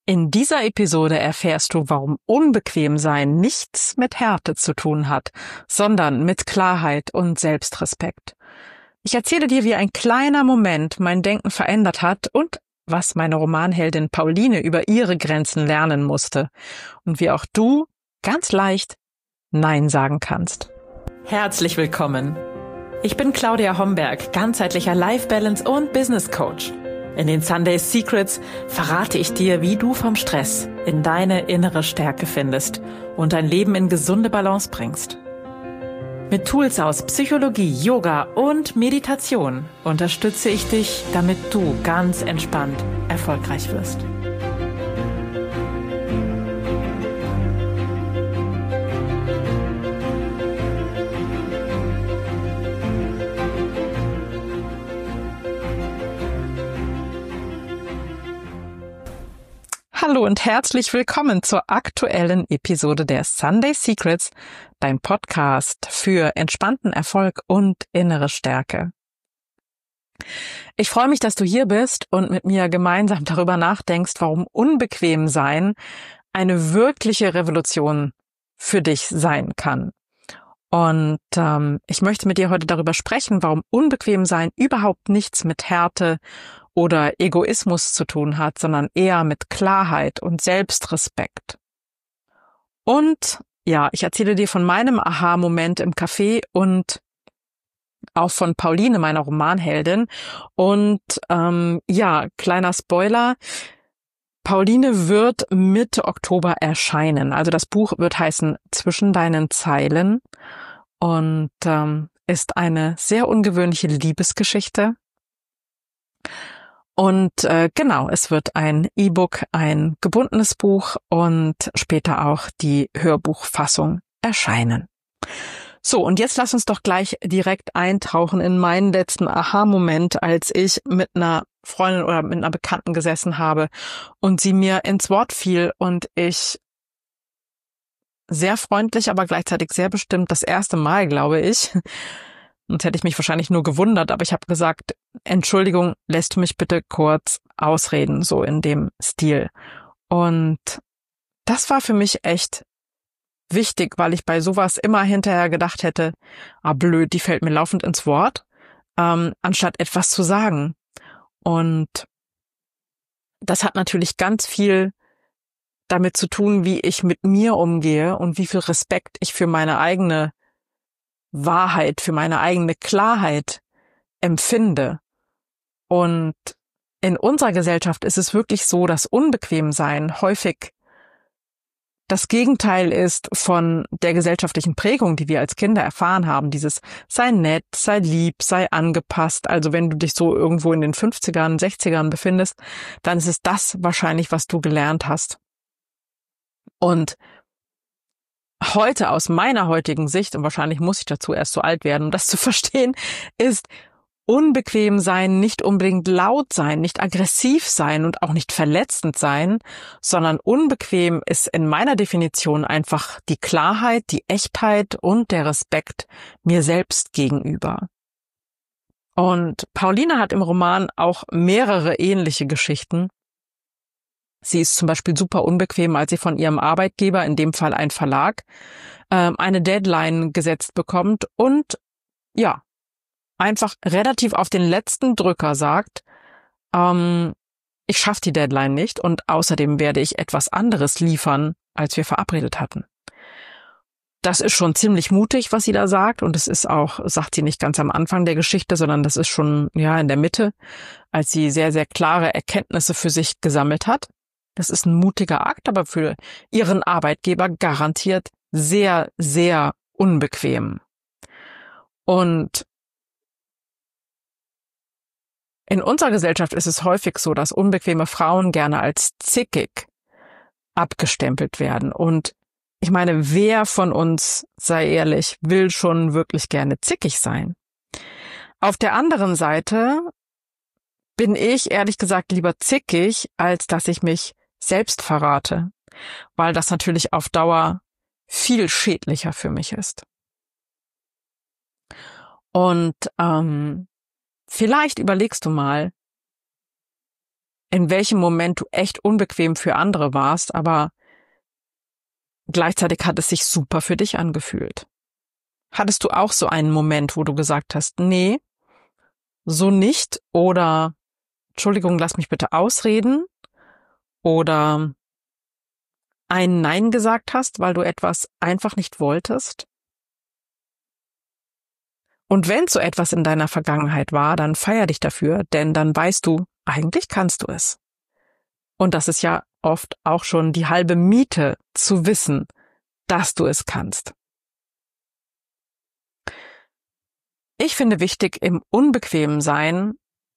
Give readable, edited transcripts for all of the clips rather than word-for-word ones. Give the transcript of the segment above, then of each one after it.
In dieser Episode erfährst du, warum unbequem sein nichts mit Härte zu tun hat, sondern mit Klarheit und Selbstrespekt. Ich erzähle dir, wie ein kleiner Moment mein Denken verändert hat und was meine Romanheldin Pauline über ihre Grenzen lernen musste und wie auch du ganz leicht Nein sagen kannst. Herzlich willkommen. Ich bin Claudia Homberg, ganzheitlicher Life Balance und Business Coach. In den Sunday Secrets verrate ich dir, wie du vom Stress in deine innere Stärke findest und dein Leben in gesunde Balance bringst. Mit Tools aus Psychologie, Yoga und Meditation unterstütze ich dich, damit du ganz entspannt erfolgreich wirst. Hallo und herzlich willkommen zur aktuellen Episode der Sunday Secrets, dein Podcast für entspannten Erfolg und innere Stärke. Ich freue mich, dass du hier bist und mit mir gemeinsam darüber nachdenkst, warum unbequem sein eine wirkliche Revolution für dich sein kann. Und ich möchte mit dir heute darüber sprechen, warum unbequem sein überhaupt nichts mit Härte oder Egoismus zu tun hat, sondern eher mit Klarheit und Selbstrespekt. Und ja, ich erzähle dir von meinem Aha-Moment im Café und auch von Pauline, meiner Romanheldin. Und kleiner Spoiler, Pauline wird Mitte Oktober erscheinen. Also das Buch wird heißen Zwischen deinen Zeilen und ist eine sehr ungewöhnliche Liebesgeschichte. Und es wird ein E-Book, ein gebundenes Buch und später auch die Hörbuchfassung erscheinen. So, und jetzt lass uns doch gleich direkt eintauchen in meinen letzten Aha-Moment, als ich mit einer Freundin oder mit einer Bekannten gesessen habe und sie mir ins Wort fiel und ich sehr freundlich, aber gleichzeitig sehr bestimmt das erste Mal, glaube ich, sonst hätte ich mich wahrscheinlich nur gewundert, aber ich habe gesagt, Entschuldigung, lässt du mich bitte kurz ausreden, so in dem Stil. Und das war für mich echt wichtig, weil ich bei sowas immer hinterher gedacht hätte, blöd, die fällt mir laufend ins Wort, anstatt etwas zu sagen. Und das hat natürlich ganz viel damit zu tun, wie ich mit mir umgehe und wie viel Respekt ich für meine eigene Wahrheit, für meine eigene Klarheit empfinde. Und in unserer Gesellschaft ist es wirklich so, dass Unbequemsein häufig das Gegenteil ist von der gesellschaftlichen Prägung, die wir als Kinder erfahren haben. Dieses sei nett, sei lieb, sei angepasst. Also wenn du dich so irgendwo in den 50ern, 60ern befindest, dann ist es das wahrscheinlich, was du gelernt hast. Und heute aus meiner heutigen Sicht, und wahrscheinlich muss ich dazu erst so alt werden, um das zu verstehen, ist unbequem sein, nicht unbedingt laut sein, nicht aggressiv sein und auch nicht verletzend sein, sondern unbequem ist in meiner Definition einfach die Klarheit, die Echtheit und der Respekt mir selbst gegenüber. Und Pauline hat im Roman auch mehrere ähnliche Geschichten. Sie ist zum Beispiel super unbequem, als sie von ihrem Arbeitgeber, in dem Fall ein Verlag, eine Deadline gesetzt bekommt und einfach relativ auf den letzten Drücker sagt, ich schaffe die Deadline nicht und außerdem werde ich etwas anderes liefern, als wir verabredet hatten. Das ist schon ziemlich mutig, was sie da sagt, und es ist auch, sagt sie nicht ganz am Anfang der Geschichte, sondern das ist schon in der Mitte, als sie sehr, sehr klare Erkenntnisse für sich gesammelt hat. Das ist ein mutiger Akt, aber für ihren Arbeitgeber garantiert sehr, sehr unbequem. Und in unserer Gesellschaft ist es häufig so, dass unbequeme Frauen gerne als zickig abgestempelt werden. Und ich meine, wer von uns, sei ehrlich, will schon wirklich gerne zickig sein? Auf der anderen Seite bin ich, ehrlich gesagt, lieber zickig, als dass ich mich selbst verrate, weil das natürlich auf Dauer viel schädlicher für mich ist. Und vielleicht überlegst du mal, in welchem Moment du echt unbequem für andere warst, aber gleichzeitig hat es sich super für dich angefühlt. Hattest du auch so einen Moment, wo du gesagt hast, nee, so nicht, oder Entschuldigung, lass mich bitte ausreden, oder ein Nein gesagt hast, weil du etwas einfach nicht wolltest? Und wenn so etwas in deiner Vergangenheit war, dann feier dich dafür, denn dann weißt du, eigentlich kannst du es. Und das ist ja oft auch schon die halbe Miete, zu wissen, dass du es kannst. Ich finde wichtig, im unbequemen Sein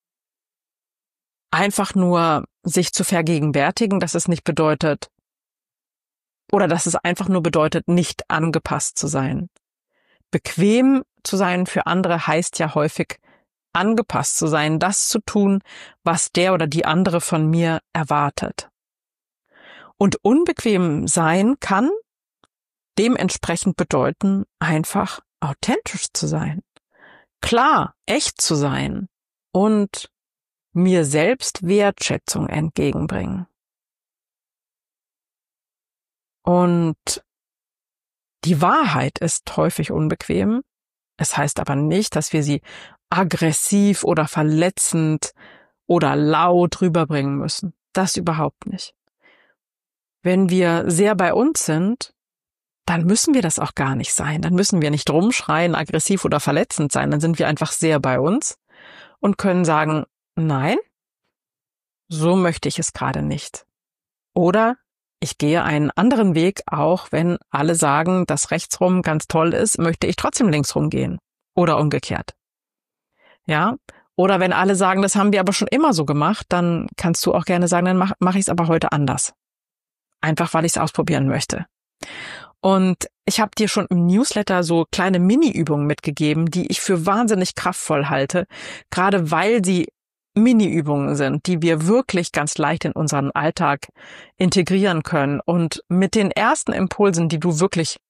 einfach nur sich zu vergegenwärtigen, dass es nicht bedeutet, oder dass es einfach nur bedeutet, nicht angepasst zu sein. Bequem zu sein für andere heißt ja häufig, angepasst zu sein, das zu tun, was der oder die andere von mir erwartet. Und unbequem sein kann dementsprechend bedeuten, einfach authentisch zu sein, klar, echt zu sein und mir selbst Wertschätzung entgegenbringen. Und die Wahrheit ist häufig unbequem. Es heißt aber nicht, dass wir sie aggressiv oder verletzend oder laut rüberbringen müssen. Das überhaupt nicht. Wenn wir sehr bei uns sind, dann müssen wir das auch gar nicht sein. Dann müssen wir nicht rumschreien, aggressiv oder verletzend sein. Dann sind wir einfach sehr bei uns und können sagen, nein, so möchte ich es gerade nicht. Oder ich gehe einen anderen Weg, auch wenn alle sagen, dass rechtsrum ganz toll ist, möchte ich trotzdem linksrum gehen. Oder umgekehrt. Ja? Oder wenn alle sagen, das haben wir aber schon immer so gemacht, dann kannst du auch gerne sagen, dann mach ich es aber heute anders. Einfach, weil ich es ausprobieren möchte. Und ich habe dir schon im Newsletter so kleine Mini-Übungen mitgegeben, die ich für wahnsinnig kraftvoll halte, gerade weil sie Mini-Übungen sind, die wir wirklich ganz leicht in unseren Alltag integrieren können. Und mit den ersten Impulsen, die du wirklich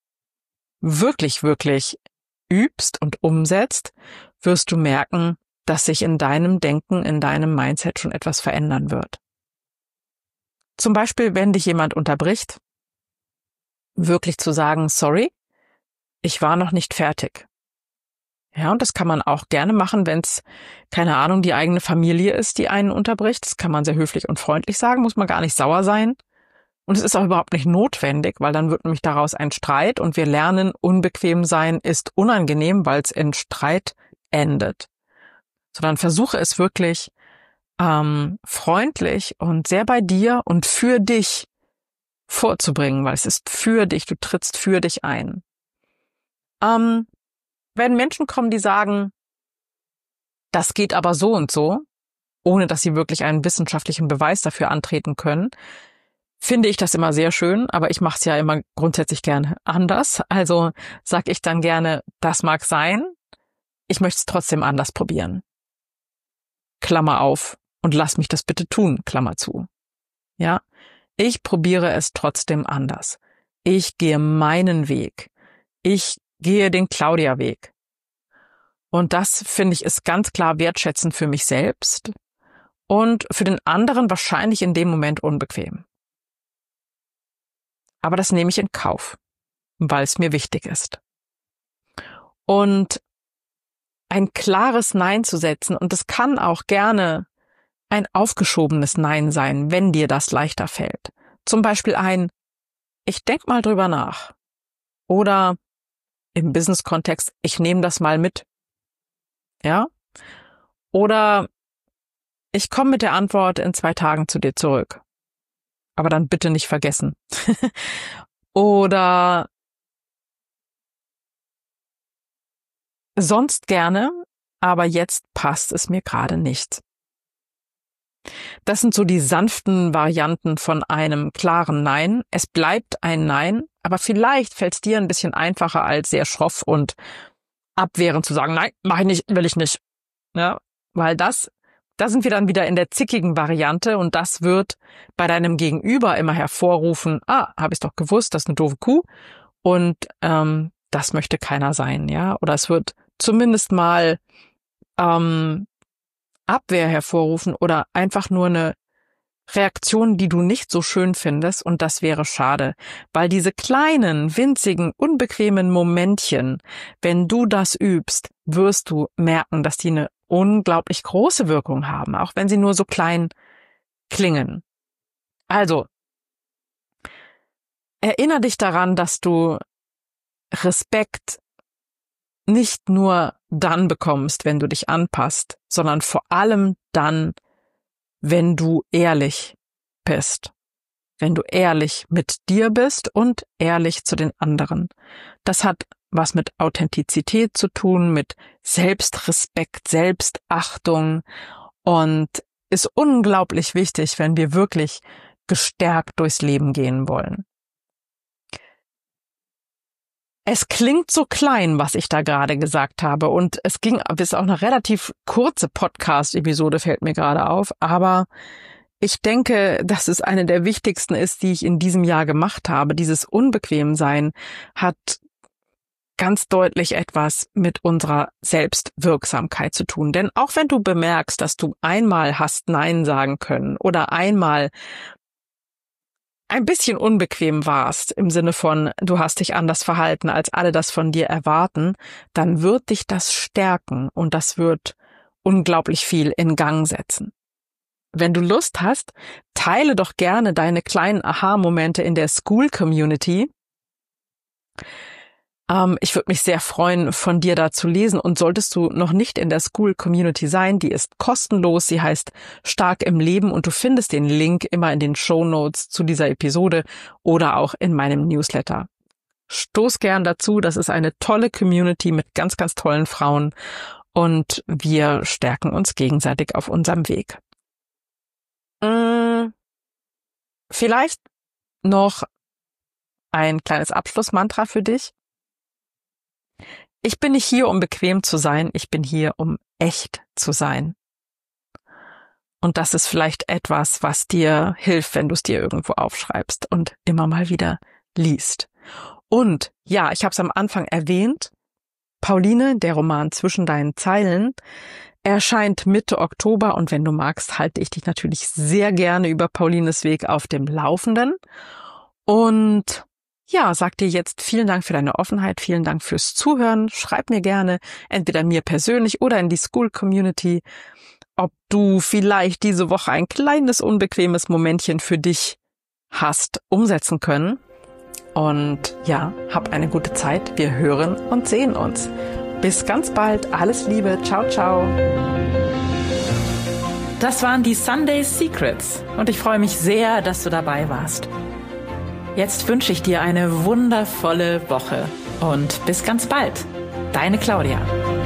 übst und umsetzt, wirst du merken, dass sich in deinem Denken, in deinem Mindset schon etwas verändern wird. Zum Beispiel, wenn dich jemand unterbricht, wirklich zu sagen, sorry, ich war noch nicht fertig. Ja, und das kann man auch gerne machen, wenn es, keine Ahnung, die eigene Familie ist, die einen unterbricht. Das kann man sehr höflich und freundlich sagen, muss man gar nicht sauer sein. Und es ist auch überhaupt nicht notwendig, weil dann wird nämlich daraus ein Streit und wir lernen, unbequem sein ist unangenehm, weil es in Streit endet. Sondern versuche es wirklich freundlich und sehr bei dir und für dich vorzubringen, weil es ist für dich, du trittst für dich ein. Wenn Menschen kommen, die sagen, das geht aber so und so, ohne dass sie wirklich einen wissenschaftlichen Beweis dafür antreten können, finde ich das immer sehr schön, aber ich mache es ja immer grundsätzlich gerne anders. Also sage ich dann gerne, das mag sein, ich möchte es trotzdem anders probieren. Klammer auf, und lass mich das bitte tun, Klammer zu. Ja, ich probiere es trotzdem anders. Ich gehe meinen Weg. Ich gehe den Claudia-Weg. Und das, finde ich, ist ganz klar wertschätzend für mich selbst und für den anderen wahrscheinlich in dem Moment unbequem. Aber das nehme ich in Kauf, weil es mir wichtig ist. Und ein klares Nein zu setzen, und es kann auch gerne ein aufgeschobenes Nein sein, wenn dir das leichter fällt. Zum Beispiel ein, ich denk mal drüber nach. Oder im Business-Kontext, ich nehme das mal mit. Ja? Oder ich komme mit der Antwort in 2 Tagen zu dir zurück. Aber dann bitte nicht vergessen. Oder sonst gerne, aber jetzt passt es mir gerade nicht. Das sind so die sanften Varianten von einem klaren Nein. Es bleibt ein Nein, aber vielleicht fällt es dir ein bisschen einfacher, als sehr schroff und abwehrend zu sagen, nein, mach ich nicht, will ich nicht. Ja, weil da sind wir dann wieder in der zickigen Variante und das wird bei deinem Gegenüber immer hervorrufen, habe ich doch gewusst, das ist eine doofe Kuh und das möchte keiner sein, ja. Oder es wird zumindest mal Abwehr hervorrufen oder einfach nur eine Reaktion, die du nicht so schön findest, und das wäre schade, weil diese kleinen, winzigen, unbequemen Momentchen, wenn du das übst, wirst du merken, dass die eine unglaublich große Wirkung haben, auch wenn sie nur so klein klingen. Also, erinnere dich daran, dass du Respekt nicht nur dann bekommst, wenn du dich anpasst, sondern vor allem dann, wenn du ehrlich bist. Wenn du ehrlich mit dir bist und ehrlich zu den anderen. Das hat was mit Authentizität zu tun, mit Selbstrespekt, Selbstachtung und ist unglaublich wichtig, wenn wir wirklich gestärkt durchs Leben gehen wollen. Es klingt so klein, was ich da gerade gesagt habe, und es ging bis auch eine relativ kurze Podcast-Episode, fällt mir gerade auf, aber ich denke, dass es eine der wichtigsten ist, die ich in diesem Jahr gemacht habe. Dieses Unbequemsein hat ganz deutlich etwas mit unserer Selbstwirksamkeit zu tun. Denn auch wenn du bemerkst, dass du einmal hast Nein sagen können oder einmal ein bisschen unbequem warst, im Sinne von, du hast dich anders verhalten, als alle das von dir erwarten, dann wird dich das stärken und das wird unglaublich viel in Gang setzen. Wenn du Lust hast, teile doch gerne deine kleinen Aha-Momente in der School-Community. Ich würde mich sehr freuen, von dir da zu lesen, und solltest du noch nicht in der School-Community sein, die ist kostenlos, sie heißt Stark im Leben, und du findest den Link immer in den Shownotes zu dieser Episode oder auch in meinem Newsletter. Stoß gern dazu, das ist eine tolle Community mit ganz, ganz tollen Frauen und wir stärken uns gegenseitig auf unserem Weg. Vielleicht noch ein kleines Abschlussmantra für dich. Ich bin nicht hier, um bequem zu sein, ich bin hier, um echt zu sein. Und das ist vielleicht etwas, was dir hilft, wenn du es dir irgendwo aufschreibst und immer mal wieder liest. Und ja, ich habe es am Anfang erwähnt, Pauline, der Roman Zwischen deinen Zeilen, erscheint Mitte Oktober, und wenn du magst, halte ich dich natürlich sehr gerne über Paulines Weg auf dem Laufenden. Und ja, sag dir jetzt vielen Dank für deine Offenheit, vielen Dank fürs Zuhören. Schreib mir gerne, entweder mir persönlich oder in die School-Community, ob du vielleicht diese Woche ein kleines, unbequemes Momentchen für dich hast umsetzen können. Und ja, hab eine gute Zeit. Wir hören und sehen uns. Bis ganz bald. Alles Liebe. Ciao, ciao. Das waren die Sunday Secrets und ich freue mich sehr, dass du dabei warst. Jetzt wünsche ich dir eine wundervolle Woche und bis ganz bald. Deine Claudia.